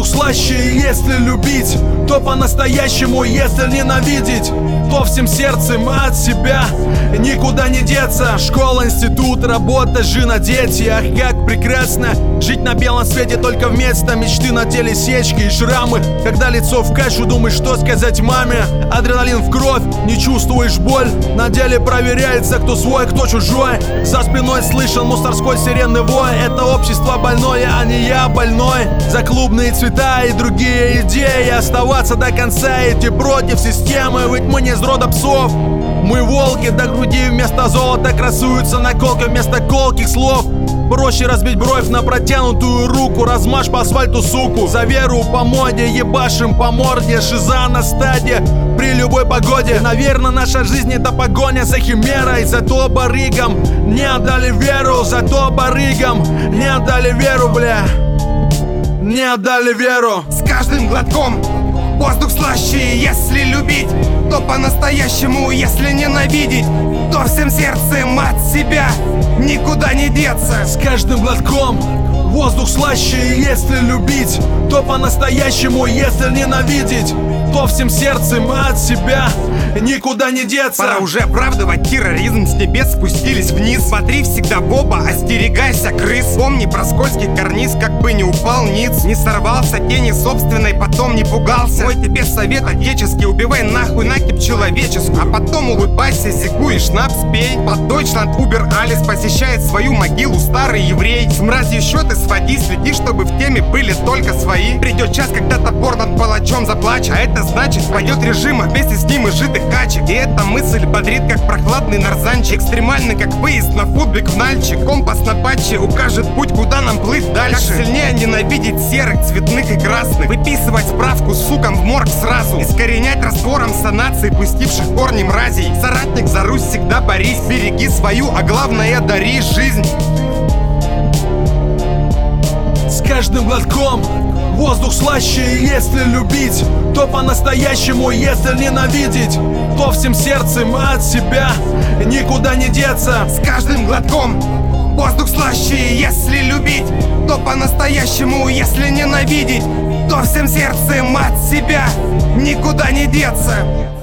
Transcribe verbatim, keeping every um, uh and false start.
Воздух слаще, если любить, то по-настоящему, если ненавидеть, то всем сердцем от себя никуда не деться. Школа, институт, работа, жена, дети. Ах, как прекрасно жить на белом свете, только вместо мечты на теле сечки и шрамы. Когда лицо в кашу, думаешь, что сказать маме. Адреналин в кровь, не чувствуешь боль. На деле проверяется, кто свой, кто чужой. За спиной слышен мусорской сиренный вой. Это общество больное, а не я больной. За клубные цвета и другие идеи оставаться до конца, идти против системы. Ведь мы не из рода псов, мы волки. До груди вместо золота красуются наколки вместо колких слов. Проще разбить бровь на протянутую руку, размажь по асфальту суку. За веру по моде, ебашим по морде. Шиза на стаде при любой погоде. Наверное, наша жизнь это погоня за химерой. Зато барыгам не отдали веру. Зато барыгам не отдали веру, бля. Не отдали веру. С каждым глотком воздух слаще, если любить, то по-настоящему, если ненавидеть, то всем сердцем от себя никуда не деться. С каждым глотком воздух слаще, если любить, то по-настоящему, если ненавидеть, то всем сердцем от себя никуда не деться. Пора уже оправдывать терроризм, с небес спустились вниз. Смотри всегда в оба, остерегайся крыс. Помни про скользкий карниз, как бы не упал ниц. Не сорвался тени собственной, потом не пугался. Мой тебе совет отеческий, убивай нахуй накипь человеческую. А потом улыбайся, зигу и шнапс пей. Под Deutschland Uber Алис посещает свою могилу старый еврей. С мразью счеты своди, следи, чтобы в теме были только свои. Придет час, когда топор над палачом заплачет, а это значит, пойдет режим, а вместе с ним и житых качек. И эта мысль бодрит, как прохладный нарзанчик. Экстремальный, как выезд на футбик в Нальчик. Компас на патче укажет путь, куда нам плыть дальше. Как сильнее ненавидеть серых, цветных и красных. Выписывать справку сукам в морг сразу. Искоренять раствором санации, пустивших корни мразей. Соратник, за Русь всегда борись. Береги свою, а главное дари жизнь. С каждым глотком воздух слаще, если любить, то по-настоящему, если ненавидеть, то всем сердцем от себя никуда не деться. С каждым глотком воздух слаще, если любить, то по-настоящему, если ненавидеть, то всем сердцем от себя никуда не деться.